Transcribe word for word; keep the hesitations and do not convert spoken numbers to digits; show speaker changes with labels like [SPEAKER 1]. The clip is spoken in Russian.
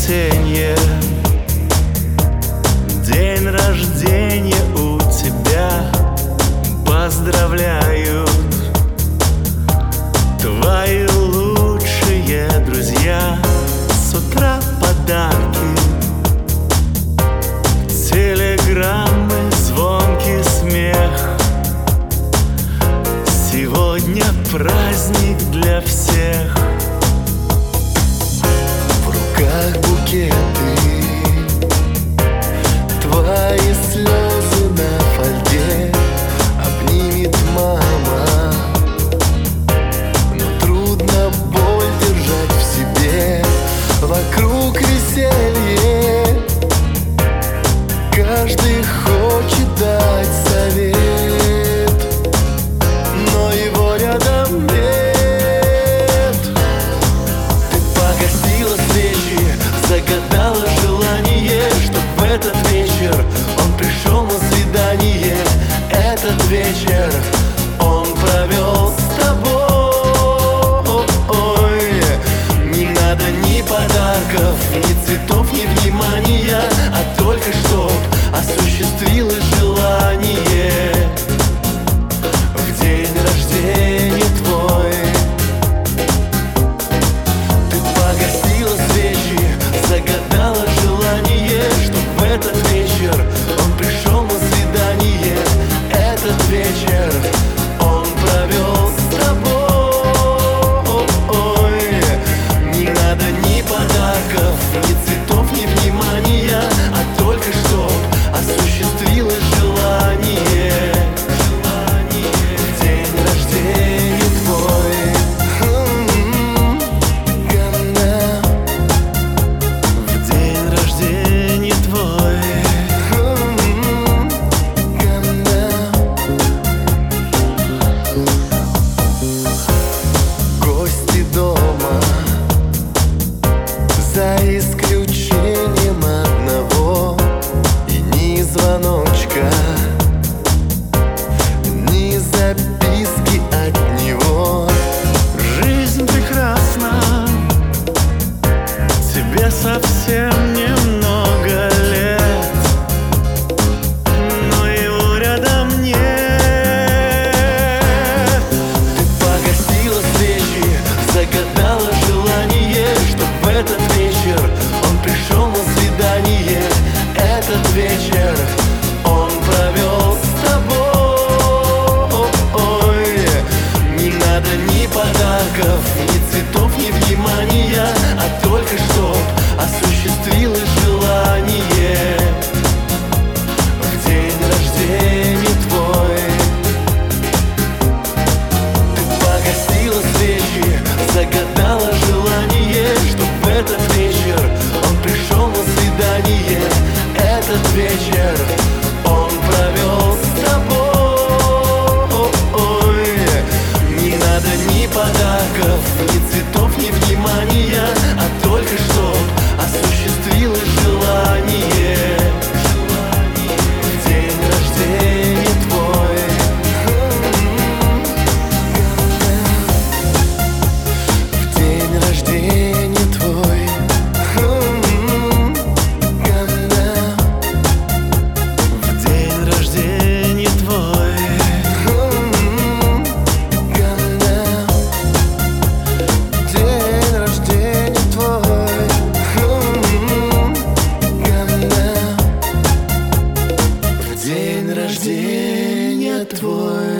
[SPEAKER 1] воскресенье, день рождения у тебя. Поздравляют твои лучшие друзья. С утра подарки, телеграммы, звонкий смех. Сегодня праздник для всех. В руках букеты, твои слезы на фольге обнимет мама. Но трудно боль держать в себе. Вокруг веселье, каждый хочет дать совет, но его рядом нет. Ты погасила свечи, загадала желание, чтоб в этот вечер он пришел на свидание. Этот вечер он провел с тобой. Не надо ни подарков, ни цветов, ни внимания, а только чтоб осуществилось желание. В день рождения твой ты погасила свечи, загадала желание, чтоб в этот вечер он пришел на свидание. Этот вечер он провел с тобой. Не надо ни подарков, ни цветов, ни внимания, а только чтоб осуществилось желание. В день рождения твой. В день рождения твой. Гости дома, за исключением одного, и ни звоночка, ни записки от него. Жизнь прекрасна, тебе совсем немного лет, но его рядом нет. Ты погасила свечи, загадала желание, чтоб в этот вечер он пришел на свидание. Этот вечер он провел с тобой. Не надо ни подарков, ни цветов, ни внимания, а только чтоб осуществилось желание. В день рождения твой ты погасила свечи, загадала желание, чтоб в этот вечер он пришел на свидание. Этот вечер он провел с тобой. Не надо ни подарков, ни цветов, ни внимания, а только чтоб осуществилось желание. В день рождения твой. В день рождения твой. В день рождения твой. День рождения твой. В день рождения твой.